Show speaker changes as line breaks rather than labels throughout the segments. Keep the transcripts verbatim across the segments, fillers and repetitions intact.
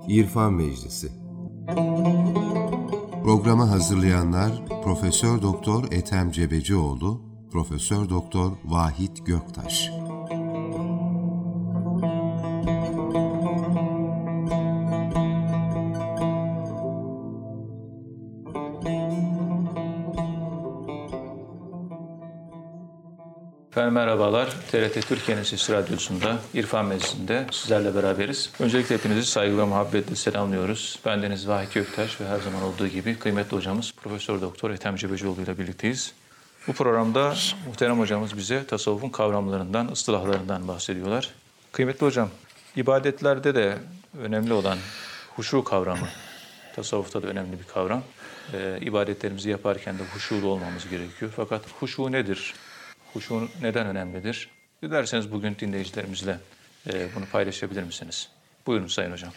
İrfan Meclisi. Programı hazırlayanlar Profesör Doktor Ethem Cebecioğlu, Profesör Doktor Vahit Göktaş.
Efendim merhabalar. T R T Türkiye'nin Sesi Radyosu'nda İrfan Meclisi'nde sizlerle beraberiz. Öncelikle hepinizi saygı ve muhabbetle selamlıyoruz. Bendeniz Vahit Göktaş ve her zaman olduğu gibi kıymetli hocamız Profesör Doktor Ethem Cebecioğlu ile birlikteyiz. Bu programda muhterem hocamız bize tasavvufun kavramlarından, ıstılahlarından bahsediyorlar. Kıymetli hocam, ibadetlerde de önemli olan huşu kavramı, tasavvufta da önemli bir kavram. Ee, ibadetlerimizi yaparken de huşulu olmamız gerekiyor. Fakat huşu nedir? Huşu neden önemlidir? Dilerseniz bugün dinleyicilerimizle e, bunu paylaşabilir misiniz? Buyurun Sayın Hocam.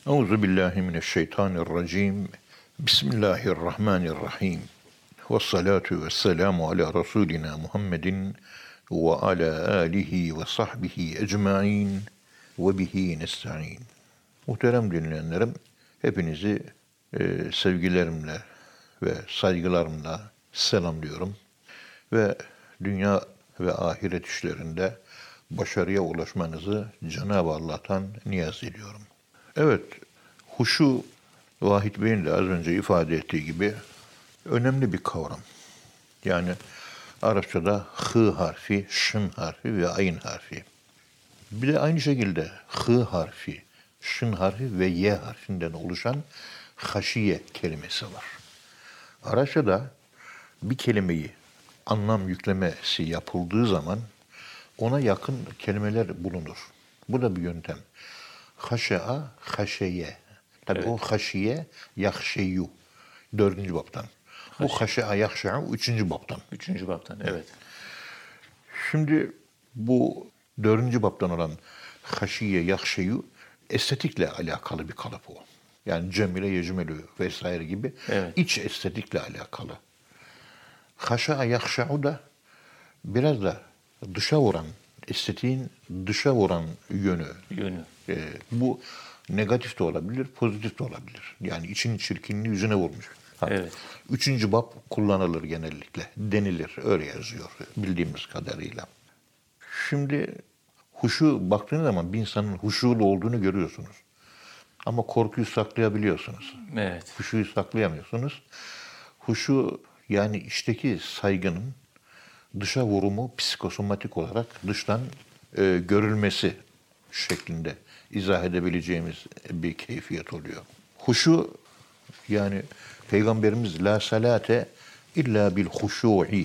Euzubillahimineşşeytanirracim. Bismillahirrahmanirrahim. Vessalatu vesselamu ala Resulina Muhammedin ve ala alihi ve sahbihi ecmain ve bihi nesta'in. Muhterem dinleyenlerim, hepinizi e, sevgilerimle ve saygılarımla selamlıyorum ve dünya ve ahiret işlerinde başarıya ulaşmanızı Cenab-ı Allah'tan niyaz ediyorum. Evet, huşu, Vahit Bey'in de az önce ifade ettiği gibi önemli bir kavram. Yani Arapçada hı harfi, şın harfi ve ayn harfi. Bir de aynı şekilde hı harfi, şın harfi ve ye harfinden oluşan haşiye kelimesi var. Arapçada bir kelimeyi anlam yüklemesi yapıldığı zaman ona yakın kelimeler bulunur. Bu da bir yöntem. Haşa, haşeye. Tabii evet. O haşiye, yahşeyu. Dördüncü baptan. Bu haşa, yahşe'u üçüncü baptan.
Üçüncü baptan, evet.
Şimdi bu dördüncü baptan olan haşiye, yahşeyu estetikle alakalı bir kalıp o. Yani cemile, yecmelü vesaire gibi evet. İç estetikle alakalı. Haşa yakşa'u da biraz da dışa vuran, estetiğin dışa vuran yönü.
Yönü.
Ee, bu negatif de olabilir, pozitif de olabilir. Yani için çirkinliği yüzüne vurmuş.
Evet.
Üçüncü bab kullanılır genellikle. Denilir, öyle yazıyor bildiğimiz kadarıyla. Şimdi huşu baktığınız zaman bir insanın huşulu olduğunu görüyorsunuz. Ama korkuyu saklayabiliyorsunuz.
Evet.
Huşuyu saklayamıyorsunuz. Huşu yani içteki saygının dışa vurumu psikosomatik olarak dıştan e, görülmesi şeklinde izah edebileceğimiz bir keyfiyet oluyor. Huşu yani Peygamberimiz la salate illa bil huşu'i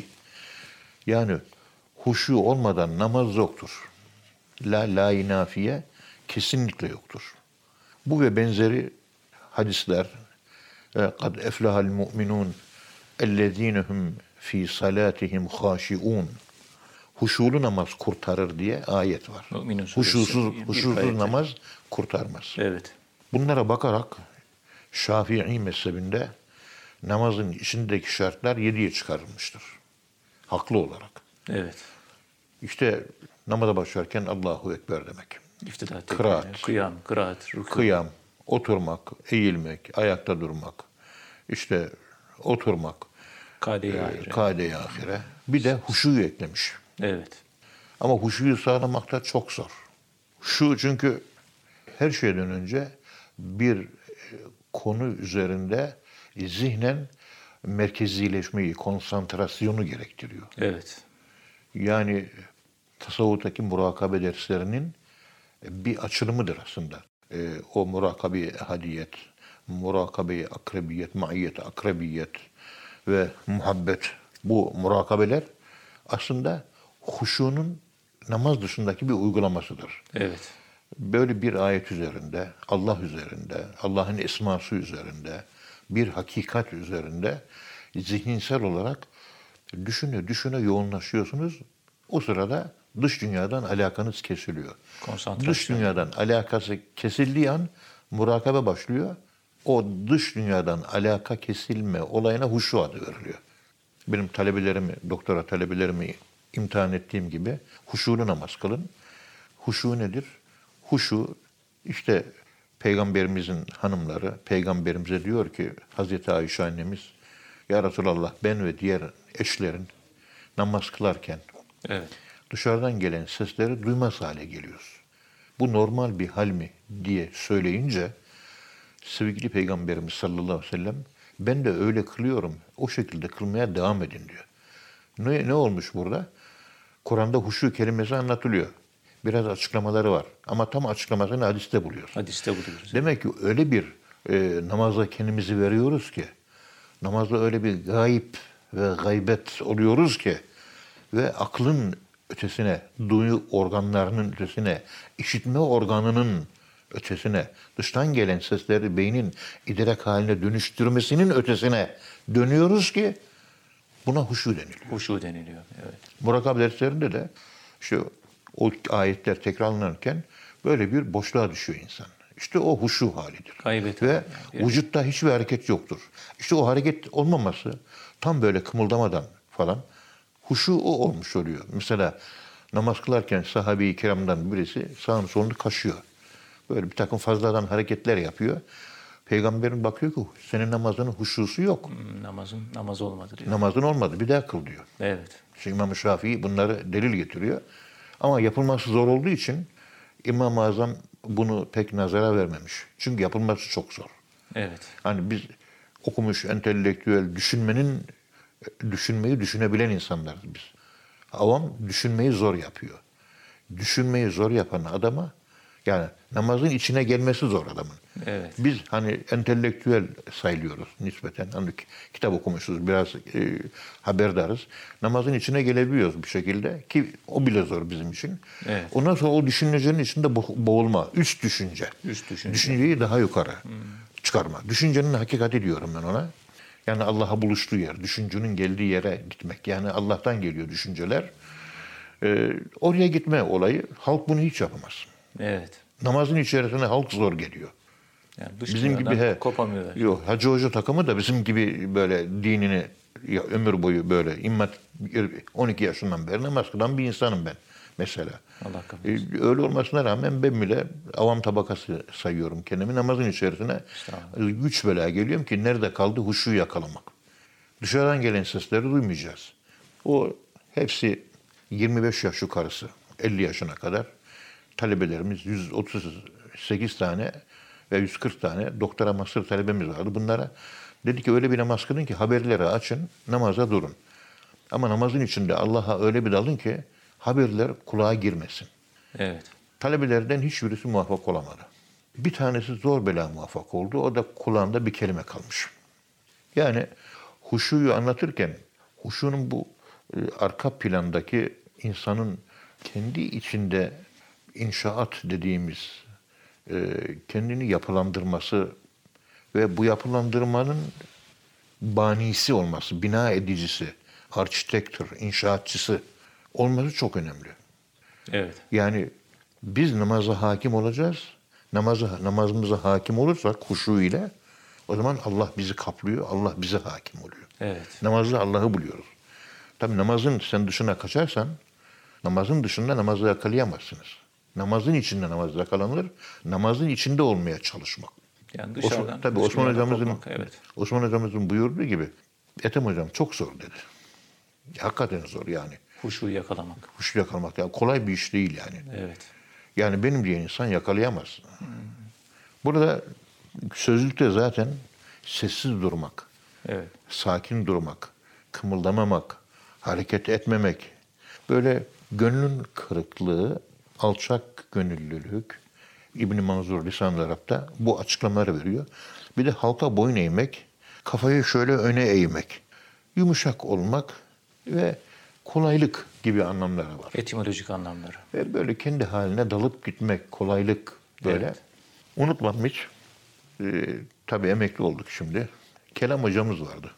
yani huşu olmadan namaz yoktur. La la-i nafiye kesinlikle yoktur. Bu ve benzeri hadisler kad eflahal mu'minun اَلَّذ۪ينَهُمْ ف۪ي صَلَاتِهِمْ خَاشِعُونَ Huşulu namaz kurtarır diye ayet var. Huşusuz, huşusuz namaz kurtarmaz.
Evet.
Bunlara bakarak Şafii mezhebinde namazın içindeki şartlar yediye çıkarılmıştır. Haklı olarak.
Evet.
İşte namaza başlarken Allahu Ekber demek.
İftidat,
kıraat,
kıyam, kıraat, ruku.
Kıyam, oturmak, eğilmek, ayakta durmak. İşte oturmak,
kade-i ahire.
Kade-i ahire. Bir de huşuyu eklemiş.
Evet.
Ama huşuyu sağlamak da çok zor. Şu çünkü her şeyden önce bir konu üzerinde zihnen merkezileşmeyi, konsantrasyonu gerektiriyor.
Evet.
Yani tasavvuftaki murakabe derslerinin bir açılımıdır aslında. E, o murakabe hadiyet, murakabe akrebiyet, maiyet akrebiyet ve muhabbet, bu murakabeler aslında huşunun namaz dışındaki bir uygulamasıdır.
Evet.
Böyle bir ayet üzerinde, Allah üzerinde, Allah'ın esması üzerinde, bir hakikat üzerinde zihinsel olarak düşüne düşüne yoğunlaşıyorsunuz. O sırada dış dünyadan alakanız kesiliyor. Dış dünyadan alakası kesildiği an murakabe başlıyor. O dış dünyadan alaka kesilme olayına huşu adı veriliyor. Benim talebelerimi, doktora talebelerimi imtihan ettiğim gibi huşulu namaz kılın. Huşu nedir? Huşu işte Peygamberimizin hanımları Peygamberimize diyor ki Hazreti Ayşe annemiz, ya Resulallah, ben ve diğer eşlerin namaz kılarken
Evet.
dışarıdan gelen sesleri duymaz hale geliyoruz. Bu normal bir hal mi diye söyleyince sevgili Peygamberimiz sallallahu aleyhi ve sellem, ben de öyle kılıyorum, o şekilde kılmaya devam edin diyor. Ne, ne olmuş burada? Kur'an'da huşu kelimesi anlatılıyor. Biraz açıklamaları var. Ama tam açıklamasını hadiste buluyoruz.
Hadiste buluyoruz.
Demek ki öyle bir e, namaza kendimizi veriyoruz ki, namazda öyle bir gayip ve gaybet oluyoruz ki ve aklın ötesine, duyu organlarının ötesine, işitme organının ötesine, dıştan gelen sesleri beynin idrak haline dönüştürmesinin ötesine dönüyoruz ki buna huşu deniliyor.
Huşu deniliyor. Evet.
Murakabe derslerinde de işte o ayetler tekrarlanırken böyle bir boşluğa düşüyor insan. İşte o huşu halidir.
Kaybet.
Ve
yani.
vücutta hiçbir hareket yoktur. İşte o hareket olmaması tam böyle kımıldamadan falan huşu o olmuş oluyor. Mesela namaz kılarken sahabe-i kiramdan birisi sağını solunu kaşıyor. Böyle bir takım fazladan hareketler yapıyor. Peygamberin bakıyor ki senin namazının huşusu yok.
Hmm, namazın namaz olmadı diyor.
Namazın olmadı, bir daha kıl diyor.
Evet.
İşte İmam-ı Şafii bunları delil getiriyor. Ama yapılması zor olduğu için İmam-ı Azam bunu pek nazara vermemiş. Çünkü yapılması çok zor.
Evet.
Hani biz okumuş, entelektüel, düşünmenin, düşünmeyi düşünebilen insanlarız biz. Avam düşünmeyi zor yapıyor. Düşünmeyi zor yapan adama, yani namazın içine gelmesi zor adamın.
Evet.
Biz hani entelektüel sayılıyoruz nispeten. Hani kitap okumuşuz, biraz e, haberdarız. Namazın içine gelebiliyoruz bir şekilde ki o bile zor bizim için.
Evet.
Ondan sonra o düşüncenin içinde bo- boğulma, üst düşünce.
Üst düşünce.
Düşünceyi daha yukarı
Hmm.
çıkarma. Düşüncenin hakikati diyorum ben ona. Yani Allah'a buluştuğu yer, düşüncenin geldiği yere gitmek. Yani Allah'tan geliyor düşünceler. Ee, oraya gitme olayı, halk bunu hiç yapamaz.
Evet.
Namazın içerisine halk zor geliyor.
Yani dış
Bizim gibi he,
kopamıyorlar.
Yok, Hacı Hoca takımı da bizim gibi böyle dinini ya, ömür boyu böyle immat on iki yaşından beri namaz kılan bir insanım ben mesela.
Allah kabul
Ee,
etsin.
öyle olmasına rağmen ben bile avam tabakası sayıyorum kendimi. Namazın içerisine güç bela geliyorum ki nerede kaldı huşu yakalamak. Dışarıdan gelen sesleri duymayacağız. O hepsi yirmi beş yaş yukarısı, elli yaşına kadar talebelerimiz yüz otuz sekiz tane ve yüz kırk tane doktora master talebemiz vardı. Bunlara dedi ki öyle bir namaz kılın ki haberleri açın, namaza durun. Ama namazın içinde Allah'a öyle bir dalın ki haberler kulağa girmesin.
Evet.
Talebelerden hiçbirisi muvaffak olamadı. Bir tanesi zor bela muvaffak oldu. O da kulağında bir kelime kalmış. Yani huşuyu anlatırken huşunun bu e, arka plandaki insanın kendi içinde inşaat dediğimiz e, kendini yapılandırması ve bu yapılandırmanın banisi olması, bina edicisi, architector, inşaatçısı olması çok önemli.
Evet.
Yani biz namaza hakim olacağız. Namaza, namazımıza hakim olursak huşu ile o zaman Allah bizi kaplıyor, Allah bize hakim oluyor.
Evet.
Namazda Allah'ı buluyoruz. Tabii namazın sen dışına kaçarsan namazın dışında namazı yakalayamazsınız. Namazın içinde namaz yakalanır. Namazın içinde olmaya çalışmak.
Yani dışarıdan.
Osman, tabii Osman
dışarıdan
hocamızın
kopmak, evet.
Osman hocamızın buyurduğu gibi Ethem hocam çok zor dedi. Hakikaten zor yani.
Huşuyu yakalamak.
Huşu yakalamak yani kolay bir iş değil yani.
Evet.
Yani benim diyen insan yakalayamaz. Hmm. Burada sözlükte zaten sessiz durmak,
Evet.
sakin durmak, kımıldamamak, hareket etmemek, böyle gönlün kırıklığı, alçak gönüllülük, İbn Manzur Lisan-ı Arap'ta bu açıklamaları veriyor. Bir de halka boyun eğmek, kafayı şöyle öne eğmek, yumuşak olmak ve kolaylık gibi anlamları var.
Etimolojik anlamları.
Ve böyle kendi haline dalıp gitmek, kolaylık böyle.
Evet.
Unutmam hiç. Ee, tabii emekli olduk şimdi. Kelam hocamız vardı.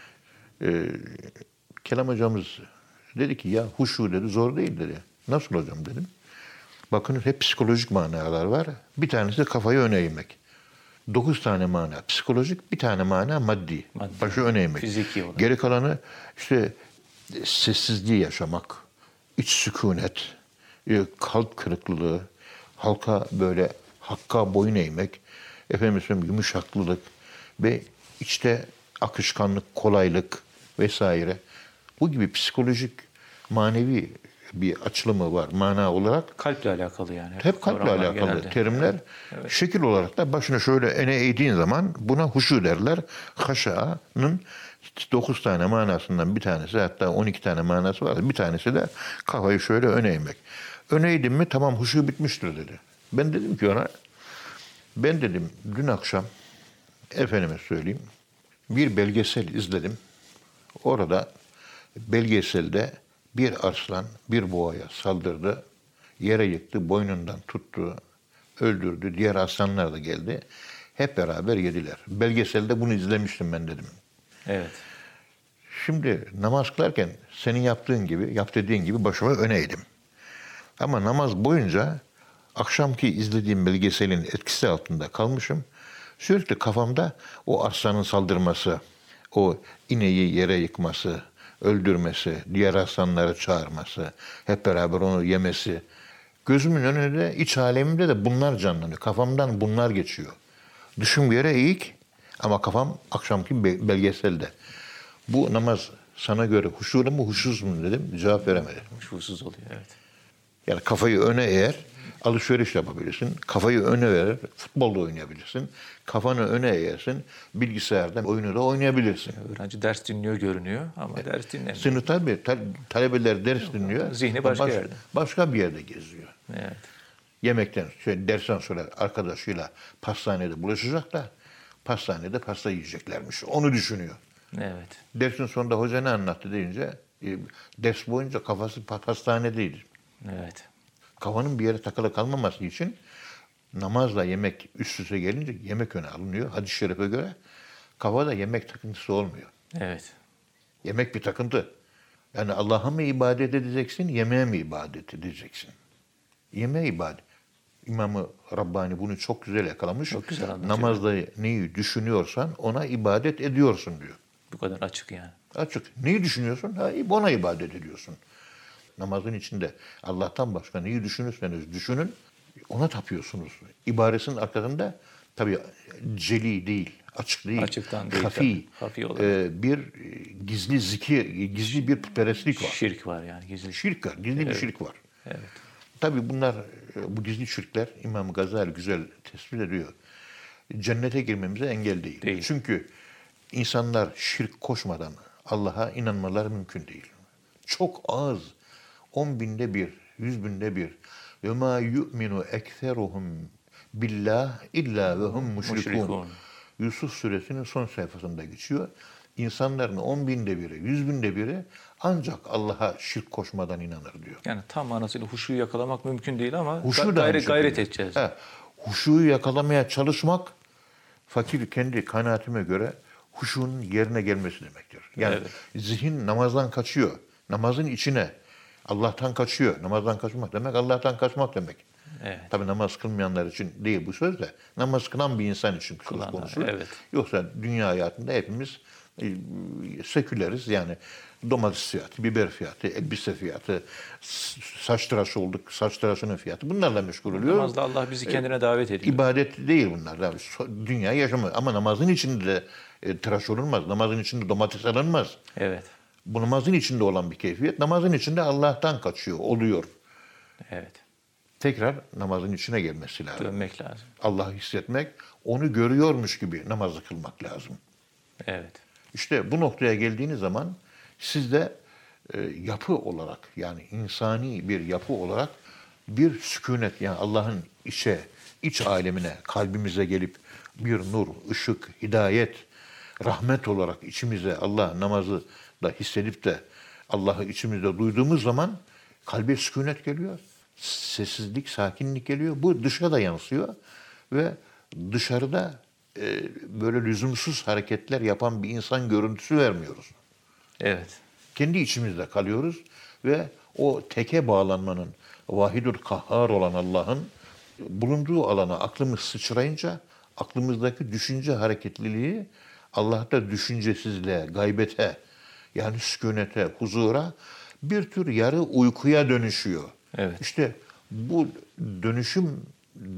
Ee, Kelam hocamız dedi ki ya huşu dedi zor değil dedi. Nasıl hocam dedim. Bakın hep psikolojik manalar var. Bir tanesi de kafayı öne eğmek. Dokuz tane mana psikolojik, bir tane mana maddi.
Maddi.
Başı öne eğmek.
Fiziki olarak.
Geri kalanı işte sessizliği yaşamak, iç sükunet, kalp kırıklığı, halka böyle hakka boyun eğmek, efendim söyleyeyim yumuşaklılık ve içte akışkanlık, kolaylık vesaire. Bu gibi psikolojik, manevi bir açılımı var mana olarak.
Kalple alakalı yani.
Hep kalple
Kavramlar
alakalı
genelde.
terimler.
Evet.
Şekil olarak da başını şöyle öne eğdiğin zaman buna huşu derler. Haşa'nın dokuz tane manasından bir tanesi, hatta on iki tane manası var. Bir tanesi de kafayı şöyle öne eğmek. Öne eğdin mi tamam huşu bitmiştir dedi. Ben dedim ki ona, ben dedim dün akşam efendime söyleyeyim bir belgesel izledim. Orada belgeselde bir arslan bir boğaya saldırdı. Yere yıktı, boynundan tuttu, öldürdü. Diğer aslanlar da geldi. Hep beraber yediler. Belgeselde bunu izlemiştim ben dedim.
Evet.
Şimdi namaz kılarken senin yaptığın gibi, yap dediğin gibi başıma öne eğdim. Ama namaz boyunca akşamki izlediğim belgeselin etkisi altında kalmışım. Sürekli kafamda o arslanın saldırması, o ineği yere yıkması, öldürmesi, diğer aslanları çağırması, hep beraber onu yemesi. Gözümün önünde, iç alemimde de bunlar canlanıyor. Kafamdan bunlar geçiyor. Düşüm bir yere eğik ama kafam akşamki belgeselde. Bu namaz sana göre huşulu mu huşsuz mu dedim. Cevap veremedi.
Huşusuz oluyor, evet.
Yani kafayı öne eğer alışveriş yapabilirsin. Kafayı öne verir, futbolda oynayabilirsin. Kafanı öne eğersin, bilgisayardan oyunu da oynayabilirsin.
Öğrenci ders dinliyor görünüyor ama ders dinlemiyor.
Sınıfta bir talebeler ders dinliyor.
Zihni başka
baş,
yerde.
Başka bir yerde geziyor.
Evet.
Yemekten, şöyle dersten sonra arkadaşıyla pastanede buluşacak da pastanede pasta yiyeceklermiş. Onu düşünüyor.
Evet.
Dersin sonunda hoca ne anlattı deyince e, ders boyunca kafası pastanedeydi.
Evet.
Kafanın bir yere takılı kalmaması için namazla yemek üst üste gelince yemek öne alınıyor. Hadis-i şerife göre kafada yemek takıntısı olmuyor.
Evet.
Yemek bir takıntı. Yani Allah'a mı ibadet edeceksin, yemeğe mi ibadet edeceksin? Yemeğe ibadet. İmam-ı Rabbani bunu çok güzel yakalamış.
Çok güzel anlatıyor.
Namazda neyi düşünüyorsan ona ibadet ediyorsun diyor.
Bu kadar açık yani.
Açık. Neyi düşünüyorsun? Ha, ona ibadet ediyorsun. Namazın içinde Allah'tan başka neyi düşünürseniz düşünün, ona tapıyorsunuz. İbaresinin arkasında tabii celi değil, açık değil,
Açıktan değil,
hafi,
tabii. Hafi olarak.
e, bir gizli zikir, gizli bir putperestlik var.
Şirk var yani gizli.
Şirk var, gizli bir şirk var.
Evet.
Tabii bunlar, bu gizli şirkler İmam Gazali güzel tespit ediyor. Cennete girmemize engel değil.
Değil.
Çünkü insanlar şirk koşmadan Allah'a inanmaları mümkün değil. Çok az, on binde bir, yüz binde bir. وَمَا يُؤْمِنُ اَكْثَرُهُمْ billah illa ve hum müşrikun.
Müşrikun.
Yusuf suresinin son sayfasında geçiyor. İnsanların on binde biri, yüz binde biri ancak Allah'a şirk koşmadan inanır diyor.
Yani tam manasıyla huşuyu yakalamak mümkün değil ama
Huşu
ga-
da
gayret,
aynı
gayret
şekilde.
edeceğiz.
He, huşuyu yakalamaya çalışmak, fakir kendi kanaatime göre huşunun yerine gelmesi demektir. Yani
Evet.
zihin namazdan kaçıyor. Namazın içine. Allah'tan kaçıyor. Namazdan kaçmak demek Allah'tan kaçmak demek.
Evet.
Tabii namaz kılmayanlar için değil bu söz de. Namaz kılan bir insan için söz
Kılanlar,
konusu.
evet.
Yoksa dünya hayatında hepimiz e, seküleriz. Yani domates fiyatı, biber fiyatı, elbise fiyatı, s- saç tıraşı olduk, saç tıraşının fiyatı. Bunlarla meşgul oluyor.
Namazda Allah bizi kendine davet ediyor.
İbadet değil bunlar. Yani so- dünya yaşamı. Ama namazın içinde de e, tıraş olunmaz. Namazın içinde domates alınmaz.
Evet.
Bu namazın içinde olan bir keyfiyet. Namazın içinde Allah'tan kaçıyor, oluyor.
Evet.
Tekrar namazın içine gelmesi lazım.
Dönmek lazım.
Allah'ı hissetmek, onu görüyormuş gibi namazı kılmak lazım.
Evet.
İşte bu noktaya geldiğiniz zaman sizde e, yapı olarak, yani insani bir yapı olarak bir sükunet, yani Allah'ın içe, iç alemine, kalbimize gelip bir nur, ışık, hidayet, rahmet olarak içimize Allah namazı da hissedip de Allah'ı içimizde duyduğumuz zaman kalbe sükunet geliyor. Sessizlik, sakinlik geliyor. Bu dışa da yansıyor ve dışarıda e, böyle lüzumsuz hareketler yapan bir insan görüntüsü vermiyoruz.
Evet.
Kendi içimizde kalıyoruz ve o teke bağlanmanın, vahidül kahhar olan Allah'ın bulunduğu alana aklımız sıçrayınca aklımızdaki düşünce hareketliliği Allah'ta düşüncesizliğe, gaybete, yani sükunete, huzura bir tür yarı uykuya dönüşüyor.
Evet.
İşte bu dönüşüm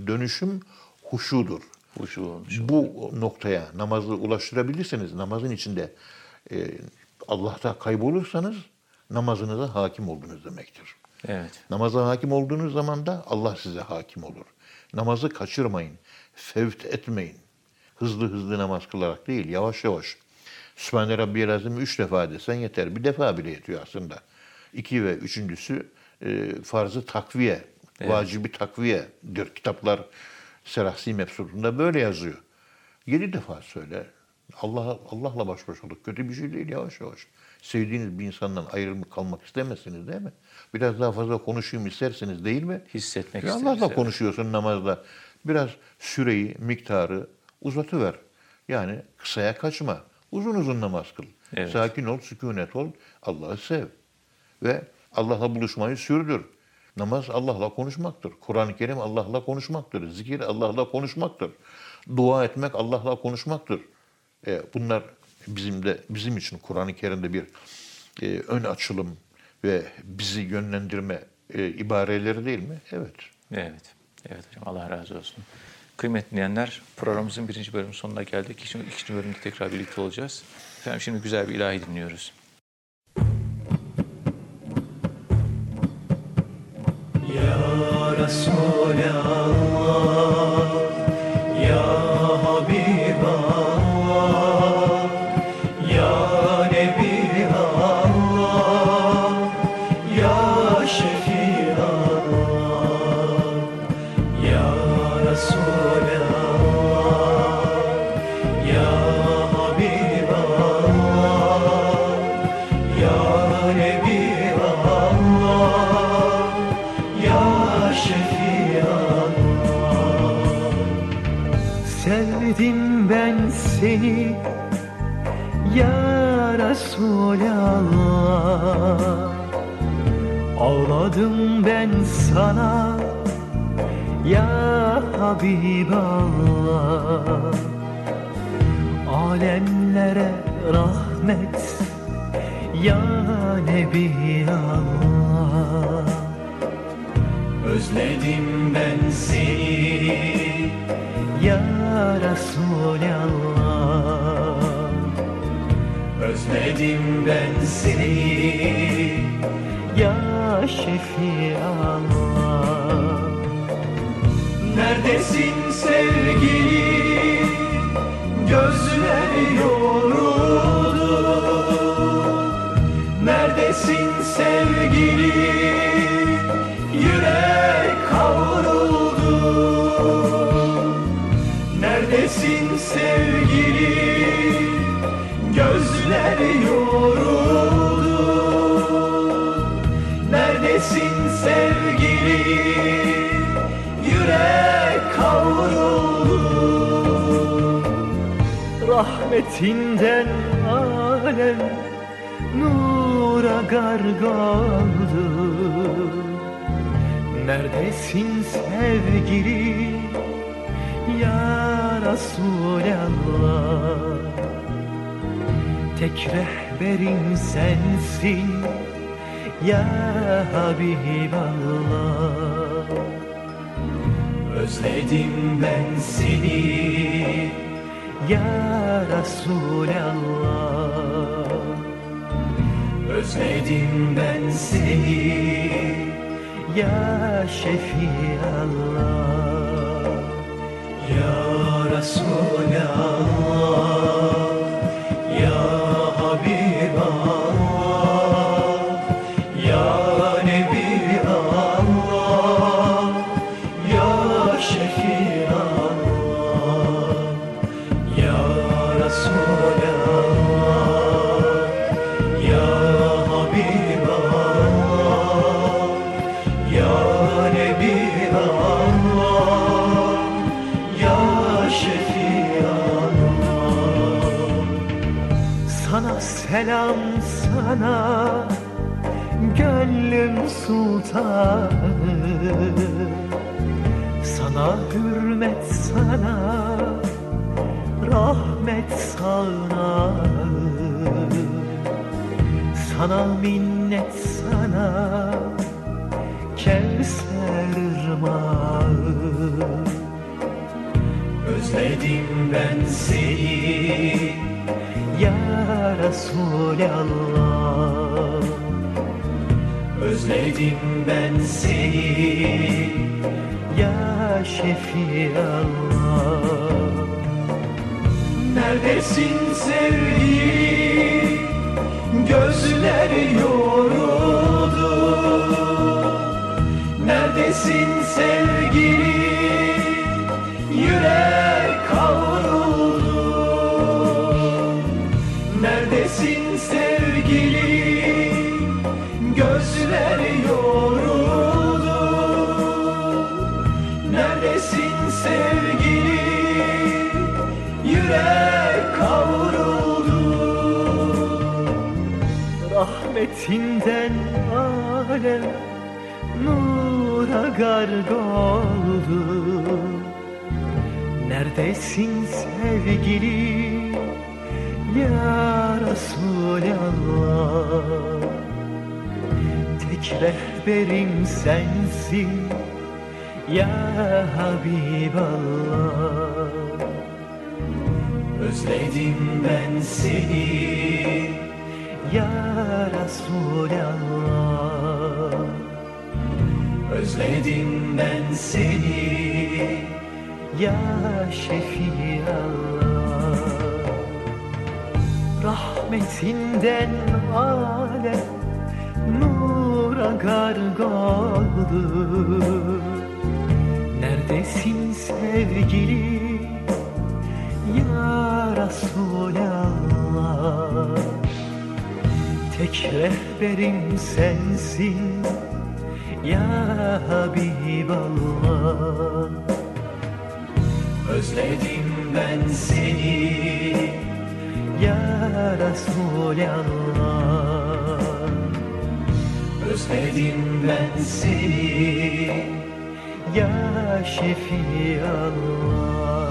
dönüşüm huşudur.
Huşu olmuş.
Bu noktaya namazı ulaştırabilirseniz, namazın içinde e, Allah'ta kaybolursanız namazınıza hakim oldunuz demektir.
Evet.
Namaza hakim olduğunuz zaman da Allah size hakim olur. Namazı kaçırmayın, fevt etmeyin. Hızlı hızlı namaz kılarak değil, yavaş yavaş. Sübhane Rabbiyel Azim'i üç defa desen yeter. Bir defa bile yetiyor aslında. İki ve üçüncüsü e, farzı takviye,
Evet.
vacibi takviyedir. Kitaplar Serahsi Mebsut'unda böyle yazıyor. Yedi defa söyle. Allah Allah'la baş başa olduk. Kötü bir şey değil, yavaş yavaş. Sevdiğiniz bir insandan ayrılıp kalmak istemezsiniz değil mi? Biraz daha fazla konuşayım isterseniz değil mi?
Hissetmek
Ya
isteriz,
Allah'la
evet.
konuşuyorsun namazda. Biraz süreyi, miktarı uzatıver. Yani kısaya kaçma. Uzun uzun namaz kıl.
Evet.
Sakin ol, sükunet ol. Allah'ı sev. Ve Allah'la buluşmayı sürdür. Namaz Allah'la konuşmaktır. Kur'an-ı Kerim Allah'la konuşmaktır. Zikir Allah'la konuşmaktır. Dua etmek Allah'la konuşmaktır. E, bunlar bizim de bizim için Kur'an-ı Kerim'de bir e, ön açılım ve bizi yönlendirme e, ibareleri değil mi? Evet.
Evet. Evet hocam, Allah razı olsun. Kıymetli dinleyenler, programımızın birinci bölümünün sonuna geldik. Şimdi ikinci bölümde tekrar birlikte olacağız. Efendim şimdi güzel bir ilahi dinliyoruz.
Ya Resulallah, Ya Habiballah, Ya Nebi Allah, Ya Şefiallah, Ya Resulallah, Ya Habiballah, Ya Nebi Allah, Ya Şefiallah. Sevdim ben seni Ya Resulallah, ağladım ben sana Ya Habiballah. Alemlere rahmet Ya Nebi Allah. Özledim ben seni Ya Resulallah. Özledim ben seni Ya Şefiallah. Neredesin sevgili? Gözler yoruldu. Neredesin sevgili? Yürek kavruldu. Neredesin sevgili? Gözler yoruldu. Neredesin sevgili? Yürek kavruldu. Rahmetinden alem nura garg oldu. Neredesin sevgili Ya Resulallah. Tek rehberim sensin Ya Habiballah. Özledim ben seni Ya Resulallah. Özledim ben seni Ya Şefiallah. Ya Resulallah, Ya Habiballah, Ya Nebi Allah, Ya Şefiallah. Ya Resulallah, Ya Habiballah, Ya Nebi Allah, Ya Şefiallah. Sana selam sana gönlüm sultanı. Sana hürmet sana rahmet sana. Sana minnet sana Kevser ırmağı. ben seni ya Resulallah. Özledim ben seni ya Şefiallah. Neredesin sevgilim, gözler yoruldu. Neredesin sevgilim, yürek kavruldu. Neredesin sevgilim, gözler yoruldu. Neredesin sevgilim, yürek kavruldu. Rahmetinden alem nura garg oldu. Neredesin sevgilim ya Resulallah. Tek rehberim sensin ya Habiballah. Özledim ben seni ya Resulallah. Özledim ben seni ya Şefiallah. Rahmetinden alem nura garg oldu. Neredesin sevgilim ya Resulallah. Tek rehberim sensin ya Habiballah. Özledim ben seni ya Resulallah. Özledim ben seni ya Şefiallah.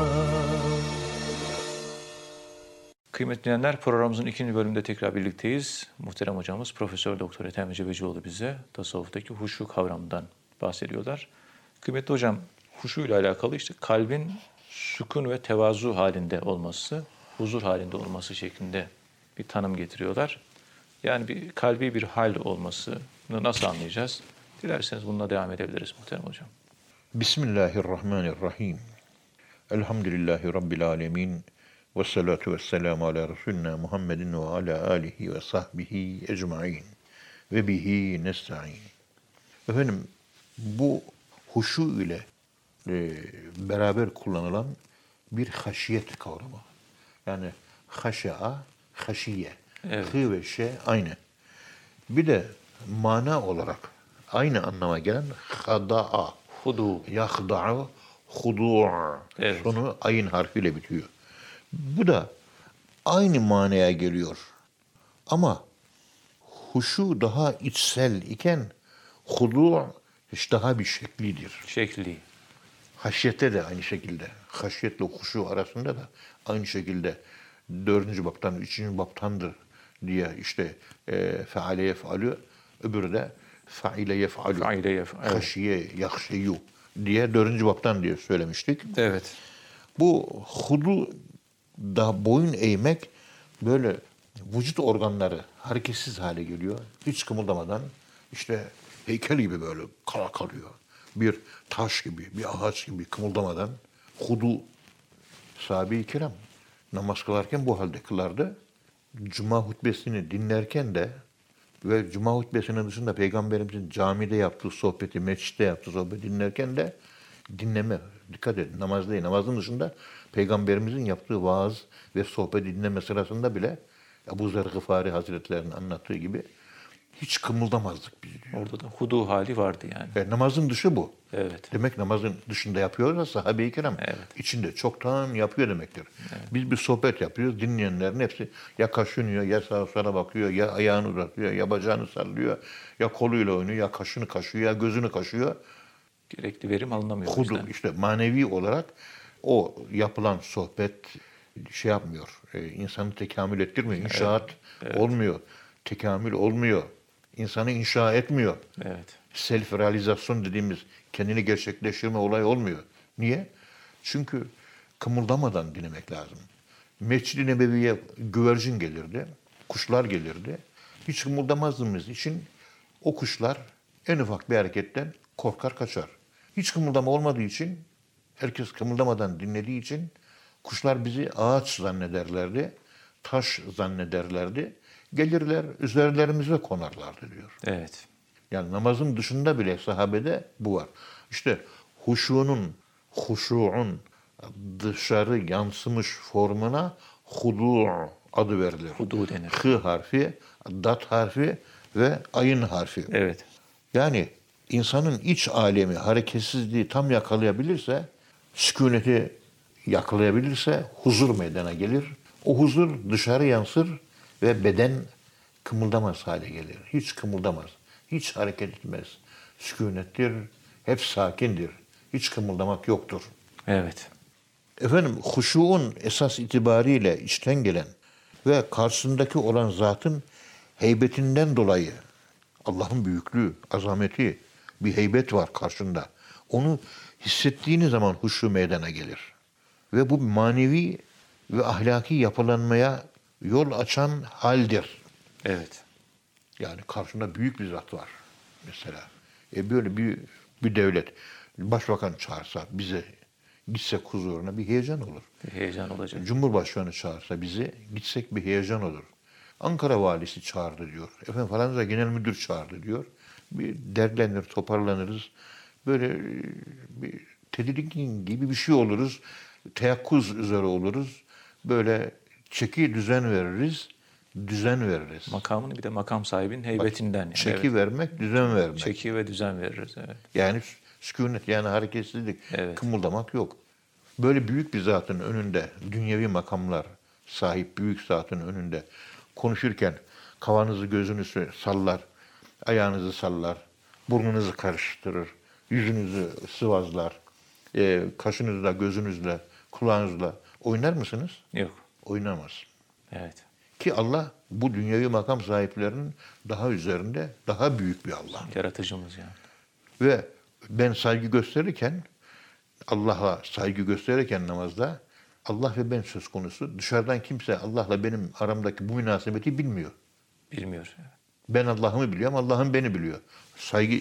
Kıymetli dinleyenler, programımızın ikinci bölümünde tekrar birlikteyiz. Muhterem hocamız Profesör Doktor Ethem Cebecioğlu bize tasavvuftaki huşu kavramından bahsediyorlar. Kıymetli hocam, huşu ile alakalı işte kalbin sükun ve tevazu halinde olması, huzur halinde olması şeklinde bir tanım getiriyorlar. Yani bir kalbi bir hal olmasını nasıl anlayacağız? Dilerseniz bununla devam edebiliriz muhterem hocam.
Bismillahirrahmanirrahim. Elhamdülillahi Rabbil alemin. Ve salatu ve selamu ala Resulina Muhammedin ve ala alihi ve sahbihi ecmain. Ve bihi nesta'in. Efendim, bu huşu ile e, beraber kullanılan bir haşiyet kavramı. Yani haşa, haşiye.
Evet.
Hı ve şe aynı. Bir de mana olarak aynı anlama gelen hada'a.
Hudu.
Yahda'u, hudu'a.
Evet.
Sonu ayın harfiyle bitiyor. Bu da aynı manaya geliyor. Ama huşu daha içsel iken hudu' işte daha bir şeklidir.
Şekli.
Haşyette de aynı şekilde. Haşyetle huşu arasında da aynı şekilde dördüncü baptan, üçüncü baptandır diye işte e, feale yef'alü, öbürü de faile yef'alü,
Faile yef'alü. Evet.
haşiye yakşeyu diye dördüncü baptan diye söylemiştik.
Evet.
Bu hudu da boyun eğmek böyle vücut organları hareketsiz hale geliyor. Hiç kımıldamadan işte heykel gibi böyle kala kalıyor. Bir taş gibi, bir ağaç gibi kımıldamadan hudu. Sahabe-i kiram namaz kılarken bu halde kılardı. Cuma hutbesini dinlerken de ve Cuma hutbesinin dışında Peygamberimizin camide yaptığı sohbeti, mescitte yaptığı sohbeti dinlerken de dinleme, dikkat edin, namaz değil, namazın dışında Peygamberimizin yaptığı vaaz ve sohbeti dinleme sırasında bile Ebu Zer Gıfari Hazretleri'nin anlattığı gibi hiç kımıldamazdık biz diyor.
Orada da hudu hali vardı yani.
E, namazın dışı bu.
Evet.
Demek namazın dışında yapıyorsa sahabe-i kiram
Evet.
içinde çoktan yapıyor demektir. Evet. Biz bir sohbet yapıyoruz. Dinleyenlerin hepsi ya kaşınıyor, ya sağa sola bakıyor, ya ayağını uzatıyor, ya bacağını sallıyor, ya koluyla oynuyor, ya kaşını kaşıyor, ya gözünü kaşıyor.
Gerekli verim alınamıyor.
Hudu,
bizden.
işte manevi olarak o yapılan sohbet şey yapmıyor. E, insanı tekamül ettirmiyor. İnşaat
Evet. Evet.
olmuyor. Tekamül olmuyor. İnsanı inşa etmiyor.
Evet.
Self realizasyon dediğimiz kendini gerçekleştirme olayı olmuyor. Niye? Çünkü kımıldamadan dinlemek lazım. Mescid-i Nebevi'ye güvercin gelirdi, kuşlar gelirdi. Hiç kımıldamadığımız için o kuşlar en ufak bir hareketten korkar kaçar. Hiç kımıldama olmadığı için, herkes kımıldamadan dinlediği için kuşlar bizi ağaç zannederlerdi, taş zannederlerdi. Gelirler, üzerlerimize konarlardı diyor.
Evet.
Yani namazın dışında bile sahabede bu var. İşte huşunun, huşuun dışarı yansımış formuna hudu adı verilir.
Hudu denir.
Hı harfi, dat harfi ve ayın harfi.
Evet.
Yani insanın iç alemi, hareketsizliği tam yakalayabilirse, sükuneti yakalayabilirse huzur meydana gelir. O huzur dışarı yansır ve beden kımıldamaz hale gelir. Hiç kımıldamaz. Hiç hareket etmez. Sükunettir, hep sakindir. Hiç kımıldamak yoktur.
Evet.
Efendim, huşuğun esas itibariyle içten gelen ve karşısındaki olan zatın heybetinden dolayı, Allah'ın büyüklüğü, azameti, bir heybet var karşında. Onu hissettiğiniz zaman huşu meydana gelir. Ve bu manevi ve ahlaki yapılanmaya yol açan haldir.
Evet.
Yani karşında büyük bir zat var mesela. E böyle bir bir devlet, başbakan çağırsa bize, gitsek huzuruna bir heyecan olur.
Bir heyecan olacak.
Cumhurbaşkanı çağırsa bizi, gitsek bir heyecan olur. Ankara valisi çağırdı diyor. Efendim falanca genel müdür çağırdı diyor. Bir dertlenir, toparlanırız. Böyle bir tedirgin gibi bir şey oluruz. Teyakkuz üzere oluruz. Böyle çeki düzen veririz. Düzen veririz.
Makamını bir de makam sahibinin heybetinden. Yani.
Çeki
Evet.
vermek, düzen vermek.
Çeki ve düzen veririz. Evet.
Yani sükunet, yani hareketsizlik,
Evet.
kımıldamak yok. Böyle büyük bir zatın önünde, dünyevi makamlar sahip büyük zatın önünde konuşurken kafanızı gözünüzü sallar, ayağınızı sallar, burnunuzu karıştırır, yüzünüzü sıvazlar, e, kaşınızla, gözünüzle, kulağınızla oynar mısınız?
Yok.
Oynamaz.
Evet.
Ki Allah bu dünyevi makam sahiplerinin daha üzerinde, daha büyük bir Allah.
Yaratıcımız yani.
Ve ben saygı gösterirken, Allah'a saygı gösterirken namazda, Allah ve ben söz konusu. Dışarıdan kimse Allah'la benim aramdaki bu münasebeti bilmiyor.
Bilmiyor.
Ben Allah'ımı biliyorum, Allah'ım beni biliyor. Saygı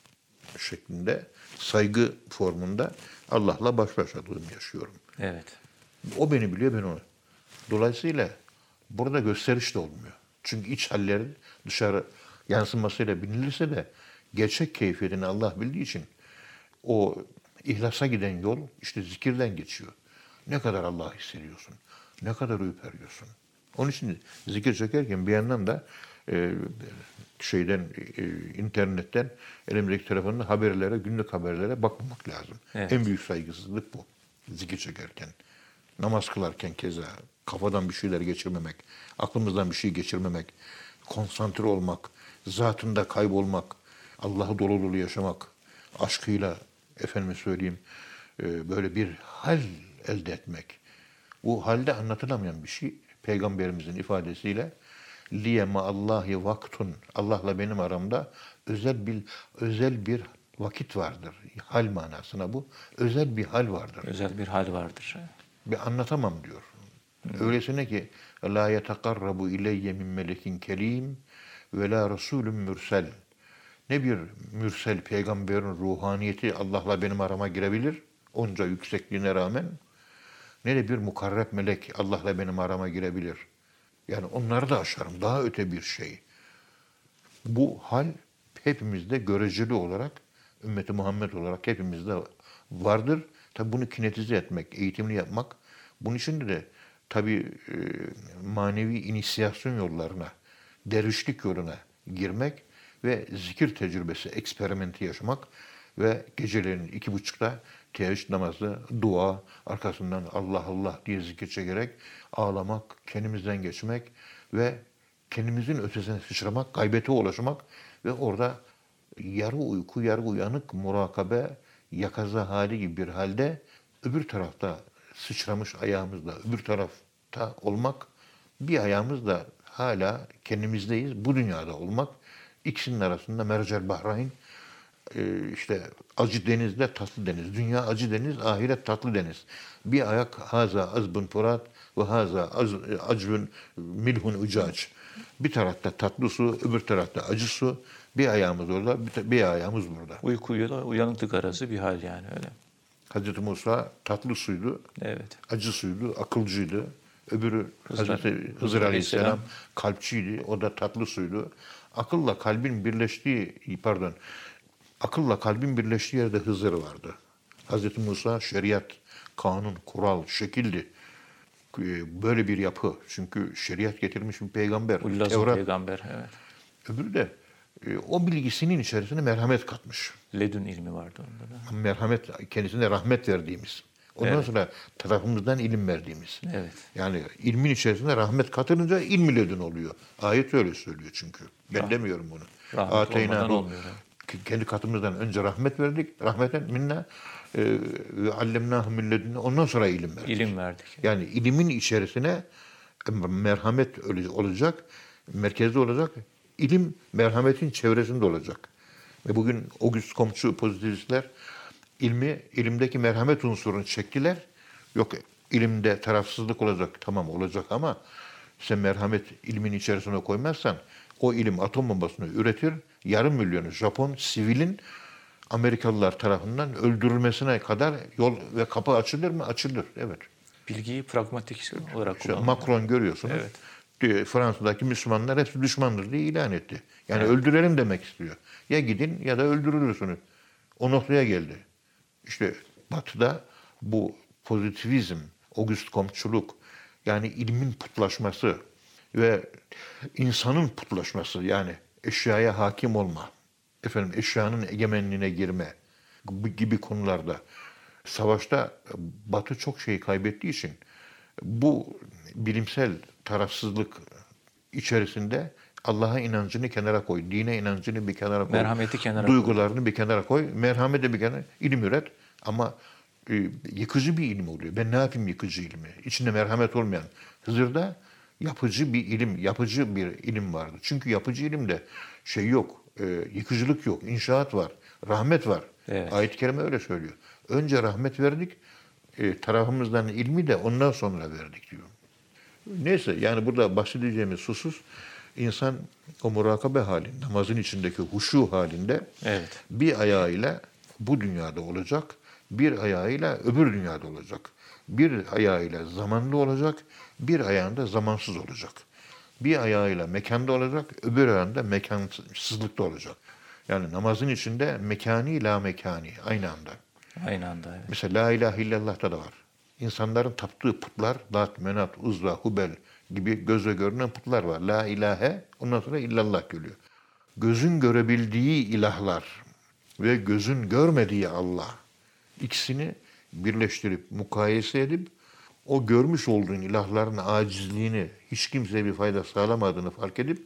şeklinde, saygı formunda Allah'la baş başalığım yaşıyorum.
Evet.
O beni biliyor, ben onu. Dolayısıyla burada gösteriş de olmuyor. Çünkü iç hallerin dışarı yansımasıyla bilinirse de gerçek keyfiyetini Allah bildiği için o ihlasa giden yol işte zikirden geçiyor. Ne kadar Allah hissediyorsun, ne kadar ürperiyorsun. Onun için zikir çekerken bir yandan da e, şeyden e, internetten elimdeki telefonda haberlere, günlük haberlere bakmamak lazım.
Evet.
En büyük saygısızlık bu. Zikir çekerken, namaz kılarken keza kafadan bir şeyler geçirmemek, aklımızdan bir şey geçirmemek, konsantre olmak, zatında kaybolmak, Allah'ı dolu dolu yaşamak, aşkıyla efendime söyleyeyim e, böyle bir hal elde etmek. Bu halde anlatılamayan bir şey. Peygamberimizin ifadesiyle liye ma Allahi vaktun, Allah'la benim aramda özel bir özel bir vakit vardır. Hal manasına bu. Özel bir hal vardır.
Özel bir hal vardır.
Bir anlatamam diyor. Öylesine ki la yetekarrabu ileyye min melekin kerim ve la rasulun mürsel. Ne bir mürsel peygamberin ruhaniyeti Allah'la benim arama girebilir onca yüksekliğine rağmen, ne de bir mukarreb melek Allah'la benim arama girebilir. Yani onları da aşarım. Daha öte bir şey. Bu hal hepimizde göreceli olarak, ümmeti Muhammed olarak hepimizde vardır. Tabi bunu kinetize etmek, eğitimini yapmak, bunun için de tabi e, manevi inisiyasyon yollarına, dervişlik yoluna girmek ve zikir tecrübesi, eksperimenti yaşamak ve gecelerin iki buçukta teheccüd namazı, dua, arkasından Allah Allah diye zikir çekerek ağlamak, kendimizden geçmek ve kendimizin ötesine sıçramak, gaybete ulaşmak ve orada yarı uyku, yarı uyanık, murakabe, yakaza hali gibi bir halde öbür tarafta sıçramış ayağımızla, öbür tarafta olmak, bir ayağımızla hala kendimizdeyiz, bu dünyada olmak, ikisinin arasında mercel bahrayn, e, işte acı denizde tatlı deniz. Dünya acı deniz, ahiret tatlı deniz. Bir ayak haza azbun furat ve haza az, acbun milhun ucac. Bir tarafta tatlı su, öbür tarafta acı su. Bir ayağımız orada, bir, ta- bir ayağımız burada.
Uykuyla uyanıklık arası bir hal yani öyle.
Hazreti Musa tatlı suydu,
Evet.
acı suydu, akılcıydı. Öbürü
Hızır-
Hazreti
Hızır
Hızır Aleyhisselam
Aleyhisselam
kalpçiydi. O da tatlı suydu. Akılla kalbin birleştiği, pardon, akılla kalbin birleştiği yerde Hızır vardı. Hazreti Musa şeriat, kanun, kural, şekildi. Ee, Böyle bir yapı. Çünkü şeriat getirmiş bir peygamber.
Ullazı
Tevrat.
peygamber. Evet.
Öbürü de e, o bilgisinin içerisine merhamet katmış.
Ledün ilmi vardı onda da.
Merhamet, kendisine rahmet verdiğimiz. Ondan
Evet.
sonra tarafımızdan ilim verdiğimiz.
Evet.
Yani ilmin içerisine rahmet katılınca ilmi ledün oluyor. Ayet öyle söylüyor çünkü. Ben
Rah-
demiyorum bunu.
rahmet
Ateyna
olmadan
bu-
olmuyor, evet.
k- Kendi katımızdan önce rahmet verdik. Rahmeten minna e, ve allemnâhu min ledünne. Ondan sonra ilim verdik.
İlim verdik.
Yani ilimin içerisine merhamet öyle olacak, merkezde olacak. İlim merhametin çevresinde olacak. Ve bugün Auguste Comte'cu pozitivistler ilmi, ilimdeki merhamet unsurunu çektiler. Yok ilimde tarafsızlık olacak, tamam olacak ama sen merhamet ilmin içerisine koymazsan o ilim atom bombasını üretir. Yarım milyonu Japon sivilin Amerikalılar tarafından öldürülmesine kadar yol ve kapı açılır mı? Açılır. Evet.
Bilgiyi pragmatik olarak
İşte
kullanmak.
Macron görüyorsunuz.
Evet.
Diyor, Fransa'daki Müslümanlar hepsi düşmandır diye ilan etti. Yani öldürelim demek istiyor. Ya gidin ya da öldürülürsünüz. O noktaya geldi. İşte Batı'da bu pozitivizm, Auguste Comte'culuk, yani ilmin putlaşması ve insanın putlaşması, yani eşyaya hakim olma, efendim eşyanın egemenliğine girme gibi konularda savaşta Batı çok şey kaybettiği için bu bilimsel tarafsızlık içerisinde Allah'a inancını kenara koy, dine inancını bir kenara koy,
Merhameti kenara
duygularını bir kenara koy, merhameti bir kenara, ilim üret ama e, yıkıcı bir ilim oluyor. Ben ne yapayım yıkıcı ilmi? İçinde merhamet olmayan. Hızır'da yapıcı bir ilim, yapıcı bir ilim vardı. Çünkü yapıcı ilimde şey yok, e, yıkıcılık yok, inşaat var, rahmet var.
Evet.
Ayet-i Kerime öyle söylüyor. Önce rahmet verdik, e, tarafımızdan ilmi de ondan sonra verdik diyor. Neyse yani burada bahsedeceğimiz husus insan o murakabe halinde, namazın içindeki huşu halinde
Evet.
bir ayağıyla bu dünyada olacak, bir ayağıyla öbür dünyada olacak. Bir ayağıyla zamanlı olacak, bir ayağında zamansız olacak. Bir ayağıyla mekanda olacak, öbür ayağında mekansızlıkta olacak. Yani namazın içinde mekani la mekani aynı anda.
Aynı anda. Evet.
Mesela la ilahe illallah'ta da var. İnsanların taptığı putlar, Lat, Menat, Uzza, Hubel gibi gözle görünen putlar var. La ilahe, ondan sonra illallah geliyor. Gözün görebildiği ilahlar ve gözün görmediği Allah, ikisini birleştirip, mukayese edip, o görmüş olduğun ilahların acizliğini, hiç kimseye bir fayda sağlamadığını fark edip,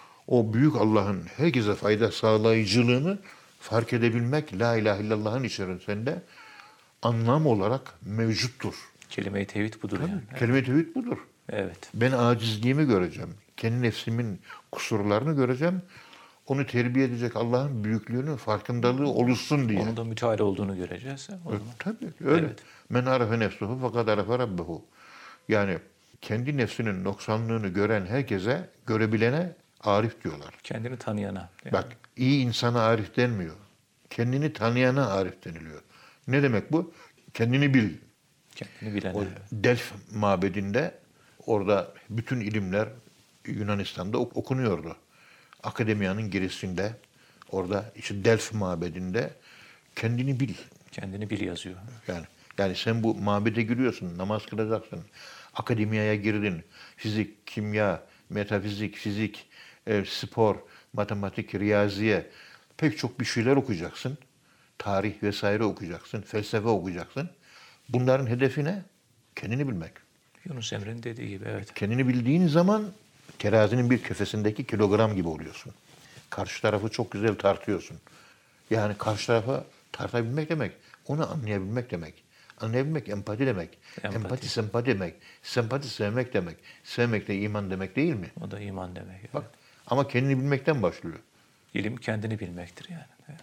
o büyük Allah'ın herkese fayda sağlayıcılığını fark edebilmek, la ilahe illallah'ın içerisinde anlam olarak mevcuttur.
Kelime-i tevhid budur yani.
Kelime-i tevhid budur.
Evet.
Ben acizliğimi göreceğim. Kendi nefsimin kusurlarını göreceğim. Onu terbiye edecek Allah'ın büyüklüğünün farkındalığı oluşsun diye.
Onun da müteala olduğunu göreceğiz. O zaman.
Tabii öyle.
Evet.
Men arafe nefsuhu fakat arafe rabbehu. Yani kendi nefsinin noksanlığını gören herkese, görebilene arif diyorlar.
Kendini tanıyana. Yani.
Bak iyi insana arif denmiyor. Kendini tanıyana arif deniliyor. Ne demek bu? Kendini bil.
Kendini bilene.
O Delf mabedinde orada bütün ilimler Yunanistan'da ok- okunuyordu. Akademiyanın girişinde orada işte Delf mabedinde kendini bil.
Kendini bil yazıyor.
Yani yani sen bu mabede giriyorsun, namaz kılacaksın. Akademiyaya girdin. Fizik, kimya, metafizik, fizik, e, spor, matematik, riyaziye pek çok bir şeyler okuyacaksın. Tarih vesaire okuyacaksın, felsefe okuyacaksın. Bunların hedefi ne? Kendini bilmek.
Yunus Emre'nin dediği gibi evet.
Kendini bildiğin zaman terazinin bir kefesindeki kilogram gibi oluyorsun. Karşı tarafı çok güzel tartıyorsun. Yani karşı tarafa tartabilmek demek, onu anlayabilmek demek. Anlayabilmek empati demek.
Empati.
Empati, sempati demek. Sempati sevmek demek. Sevmek de iman demek değil mi?
O da iman demek. Evet.
Bak ama kendini bilmekten başlıyor.
İlim kendini bilmektir yani. Evet.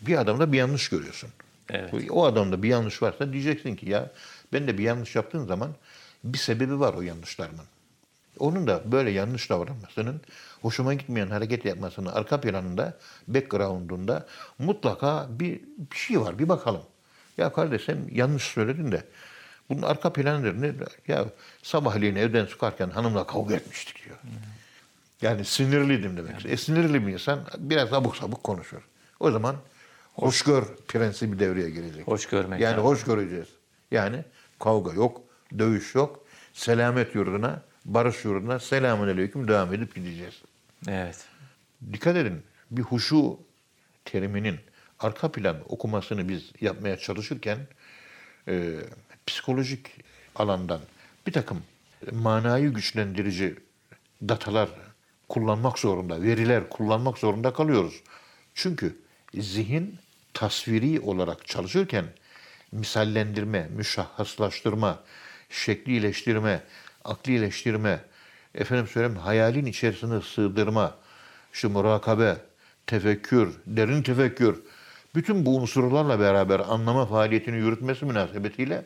Bir adamda bir yanlış görüyorsun.
Evet.
O adamda bir yanlış varsa diyeceksin ki ya ben de bir yanlış yaptığın zaman bir sebebi var o yanlışlarımın. Onun da böyle yanlış davranmasının, hoşuma gitmeyen hareket yapmasının arka planında, background'unda mutlaka bir, bir şey var. Bir bakalım. Ya kardeş sen yanlış söyledin de bunun arka planı ne? Ya sabahleyin evden çıkarken hanımla kavga etmiştik diyor. Yani sinirliydim demek. E sinirli bir insan biraz abuk sabuk konuşur. O zaman hoşgör prensibi devreye girecek.
Hoş görmek
Yani
lazım.
hoş göreceğiz. Yani kavga yok, dövüş yok. Selamet yurduna, barış yurduna selamünaleyküm devam edip gideceğiz.
Evet.
Dikkat edin, bir huşu teriminin arka plan okumasını biz yapmaya çalışırken e, psikolojik alandan bir takım manayı güçlendirici datalar kullanmak zorunda, veriler kullanmak zorunda kalıyoruz. Çünkü zihin tasviri olarak çalışırken misallendirme, müşahhaslaştırma, şeklileştirme, aklileştirme, efendim söyleyeyim hayalin içerisine sığdırma, işte murakabe, tefekkür, derin tefekkür, bütün bu unsurlarla beraber anlama faaliyetini yürütmesi münasebetiyle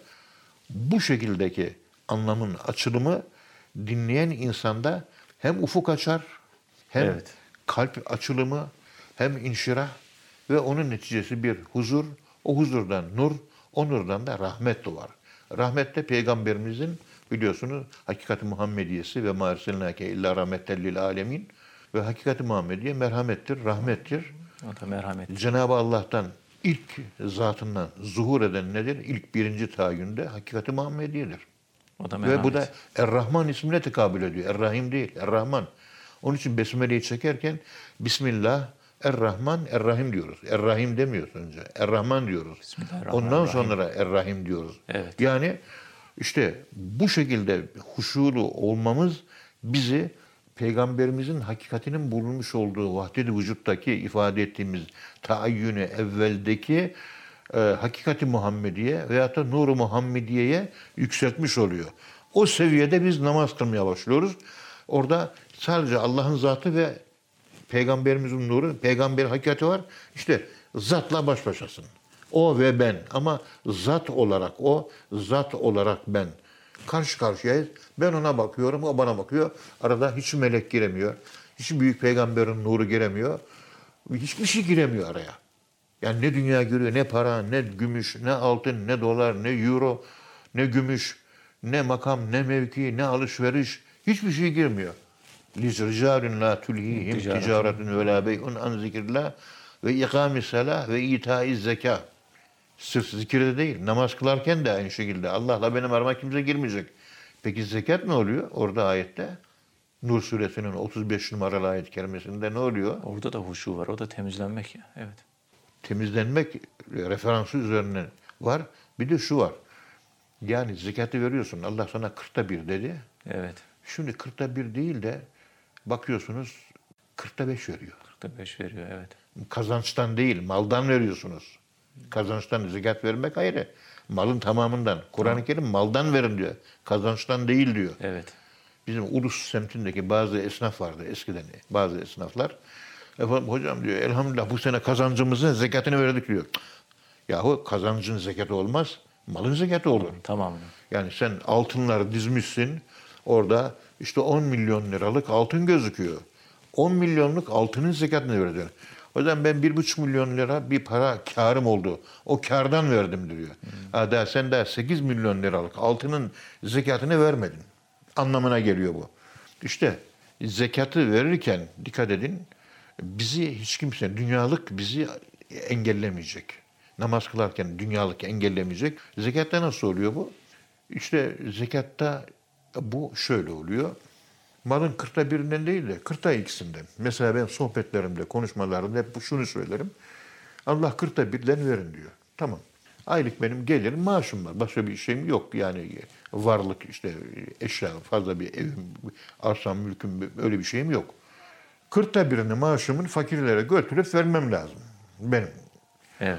bu şekildeki anlamın açılımı dinleyen insanda hem ufuk açar, hem
Evet.
kalp açılımı, hem inşirah ve onun neticesi bir huzur. O huzurdan nur, o nurdan da rahmet doğar. Rahmet de Peygamberimizin biliyorsunuz hakikati Muhammediyesi ve mâ erselnâke illâ rahmeten lil âlemin ve hakikati Muhammediye merhamettir, rahmettir.
O da merhamet.
Cenab-ı Allah'tan ilk zatından zuhur eden nedir? İlk birinci tayyünde hakikati Muhammediyedir.
O da merhamet.
Ve bu da Er-Rahman ismine tekabül ediyor. Er-Rahim değil, Er-Rahman. Onun için Besmele'yi çekerken Bismillah, Er-Rahman, Er-Rahim diyoruz. Er-Rahim demiyoruz önce. Er-Rahman diyoruz.
Bismillahirrahmanirrahim.
Ondan sonra Er-Rahim diyoruz.
Evet.
Yani işte bu şekilde huşulu olmamız bizi Peygamberimizin hakikatinin bulunmuş olduğu vahdet-i vücuttaki ifade ettiğimiz taayyünü evveldeki e, hakikati Muhammediye veyahut da Nur-u Muhammediye'ye yükseltmiş oluyor. O seviyede biz namaz kılmaya başlıyoruz. Orada sadece Allah'ın zatı ve Peygamberimizin nuru, peygamber hakikati var. İşte zatla baş başasın. O ve ben. Ama zat olarak o, zat olarak ben. Karşı karşıyayız. Ben ona bakıyorum, o bana bakıyor. Arada hiç melek giremiyor. Hiç büyük peygamberin nuru giremiyor. Hiçbir şey giremiyor araya. Yani ne dünya giriyor, ne para, ne gümüş, ne altın, ne dolar, ne euro, ne gümüş, ne makam, ne mevki, ne alışveriş. Hiçbir şey girmiyor. لِزْرِجَالٍ لَا تُلْهِهِمْ تِجَارَةٌ وَلَا بَيْءٌ عَنْ ذِكْرِ اللّٰهِ ve ikâmi selâh ve itâiz zekâ. Sırf zikirde değil, namaz kılarken de aynı şekilde Allah'la benim arama kimse girmeyecek. Peki zekat ne oluyor orada ayette? Nur suresinin otuz beş numaralı ayet-i kerimesinde ne oluyor?
Orada da huşu var. O da temizlenmek ya. Evet.
Temizlenmek referansı üzerine var. Bir de şu var. Yani zekatı veriyorsun. Allah sana kırkta bir dedi.
Evet.
Şimdi kırkta bir değil de bakıyorsunuz kırkta beş veriyor.
kırkta beş veriyor. Evet.
Kazançtan değil, maldan veriyorsunuz. Kazançtan zekat vermek ayrı. Malın tamamından. Kur'an-ı Kerim maldan verin diyor. Kazançtan değil diyor.
Evet.
Bizim Ulus semtindeki bazı esnaf vardı eskiden. Bazı esnaflar. Efendim hocam diyor elhamdülillah bu sene kazancımızın zekatını verdik diyor. Yahu kazancın zekatı olmaz. Malın zekatı olur.
Tamam.
Yani sen altınları dizmişsin. Orada işte on milyon liralık altın gözüküyor. on milyonluk altının zekatını vereceksin. O yüzden ben bir buçuk milyon lira bir para karım oldu. O kardan verdim diyor. Hmm. Ha, daha sen daha sekiz milyon liralık altının zekatını vermedin. Anlamına geliyor bu. İşte zekatı verirken dikkat edin. Bizi hiç kimse, dünyalık bizi engellemeyecek. Namaz kılarken dünyalık engellemeyecek. Zekatta nasıl oluyor bu? İşte zekatta bu şöyle oluyor. Malın kırkta birinden değil de kırkta ikisinden. Mesela ben sohbetlerimde, konuşmalarımda hep şunu söylerim. Allah kırkta birden verin diyor. Tamam. Aylık benim gelirim, maaşım var. Başka bir şeyim yok. Yani varlık, işte eşya, fazla bir evim, arsam, mülküm, öyle bir şeyim yok. Kırkta birini maaşımın fakirlere götürüp vermem lazım. Benim.
Evet.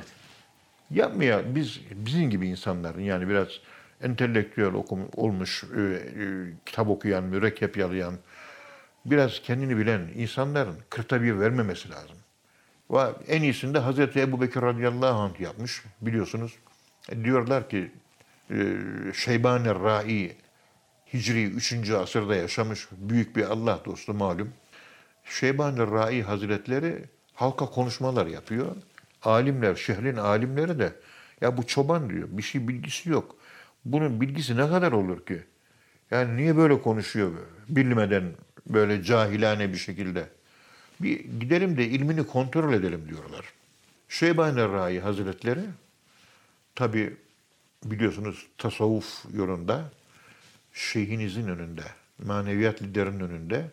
Yapmaya biz, bizim gibi insanların yani biraz entelektüel okum, olmuş, e, e, kitap okuyan, mürekkep yalayan, biraz kendini bilen insanların kırkta bir vermemesi lazım. Ve en iyisini de Hazreti Ebubekir radıyallahu anh yapmış. Biliyorsunuz. E, diyorlar ki e, Şeyban-ı Ra'i Hicri üçüncü asırda yaşamış büyük bir Allah dostu malum. Şeyban-ı Ra'i Hazretleri halka konuşmalar yapıyor. Alimler, şehrin alimleri de ya bu çoban diyor, bir şey bilgisi yok. Bunun bilgisi ne kadar olur ki? Yani niye böyle konuşuyor bilmeden böyle cahilane bir şekilde? Bir gidelim de ilmini kontrol edelim diyorlar. Şeyban-ı Ra'i Hazretleri tabi biliyorsunuz tasavvuf yolunda şeyhinizin önünde, maneviyat liderinin önünde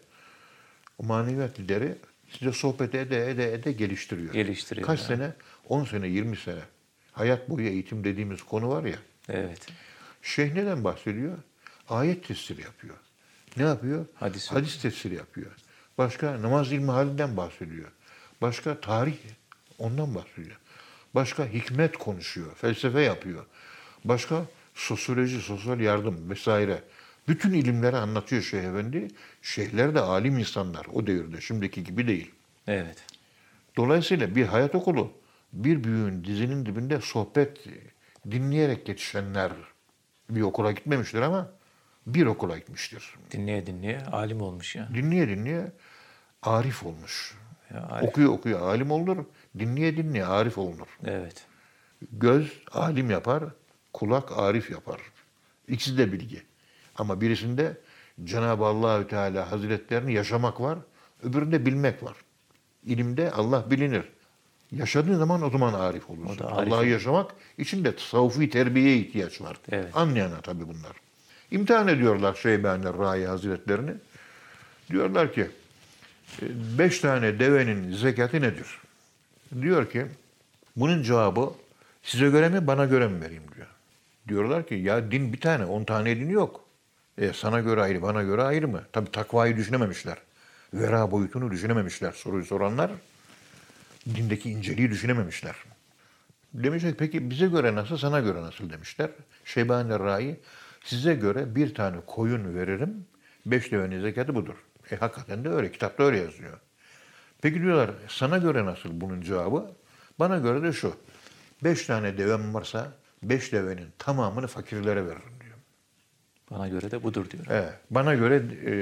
o maneviyat lideri size sohbet ede ede ede geliştiriyor.
Geliştiriyor.
Kaç
yani.
sene? on sene, yirmi sene. Hayat boyu eğitim dediğimiz konu var ya.
Evet.
Şeyh neden bahsediyor? Ayet tefsiri yapıyor. Ne yapıyor?
Hadis,
Hadis tefsiri yapıyor. Başka namaz ilmi halinden bahsediyor. Başka tarih ondan bahsediyor. Başka hikmet konuşuyor, felsefe yapıyor. Başka sosyoloji, sosyal yardım vesaire. Bütün ilimleri anlatıyor Şeyh Efendi. Şeyhler de alim insanlar o devirde, şimdiki gibi değil.
Evet.
Dolayısıyla bir hayat okulu, bir büyüğün dizinin dibinde sohbet dinleyerek yetişenler bir okula gitmemiştir ama bir okula gitmiştir.
Dinleye dinleye alim olmuş ya.
Dinleye dinleye arif olmuş.
ya arif.
Okuyor okuyor alim olur, dinleye dinleye arif olunur.
Evet.
Göz alim yapar, kulak arif yapar. İkisi de bilgi. Ama birisinde Cenab-ı Allahü Teala Hazretlerini yaşamak var, öbüründe bilmek var. İlimde Allah bilinir. Yaşadığın zaman o zaman arif olursun.
O da arif
Allah'ı
olur.
yaşamak için de tasavvufi terbiyeye ihtiyaç var.
Evet.
Anlayana tabii bunlar. İmtihan ediyorlar Şeyban-ı Ra'i Hazretlerini. Diyorlar ki beş tane devenin zekatı nedir? Diyor ki bunun cevabı size göre mi bana göre mi vereyim diyor. Diyorlar ki ya din bir tane, on tane din yok. E, sana göre ayrı, bana göre ayrı mı? Tabii takvayı düşünememişler. Vera boyutunu düşünememişler soruyu soranlar. Dindeki inceliği düşünememişler. Demişler peki bize göre nasıl, sana göre nasıl demişler. Şeyban-ı Ra'i size göre bir tane koyun veririm, beş devenin zekatı budur. E hakikaten de öyle, kitapta öyle yazıyor. Peki diyorlar sana göre nasıl bunun cevabı? Bana göre de şu, beş tane devem varsa beş devenin tamamını fakirlere veririm diyor.
Bana göre de budur diyor.
Evet, bana göre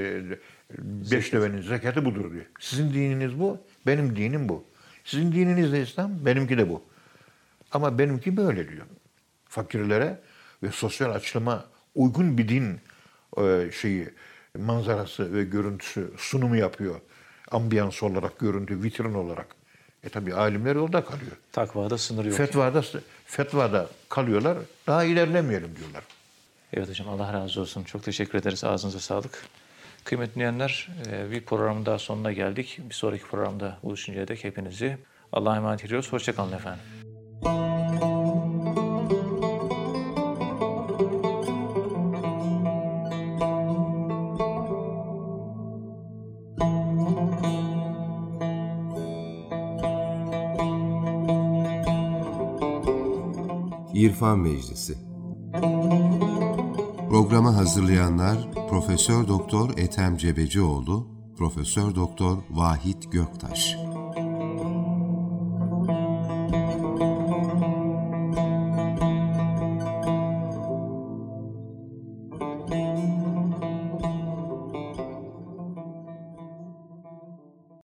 e, beş devenin zekatı budur diyor. Sizin dininiz bu, benim dinim bu. Sizin dininiz de İslam, benimki de bu. Ama benimki böyle diyor. Fakirlere ve sosyal açılıma uygun bir din e, şeyi, manzarası ve görüntüsü sunumu yapıyor. Ambiyans olarak, görüntü, vitrin olarak. E tabi alimler yolda kalıyor.
Takvada sınır yok.
Fetvada, fetvada kalıyorlar, daha ilerlemeyelim diyorlar.
Evet hocam, Allah razı olsun. Çok teşekkür ederiz. Ağzınıza sağlık. Kıymetli dinleyenler, bir programın daha sonuna geldik. Bir sonraki programda buluşuncaya dek hepinizi Allah'a emanet ediyoruz. Hoşçakalın efendim.
İrfan Meclisi. Programı hazırlayanlar Profesör Doktor Ethem Cebecioğlu, Profesör Doktor Vahit Göktaş.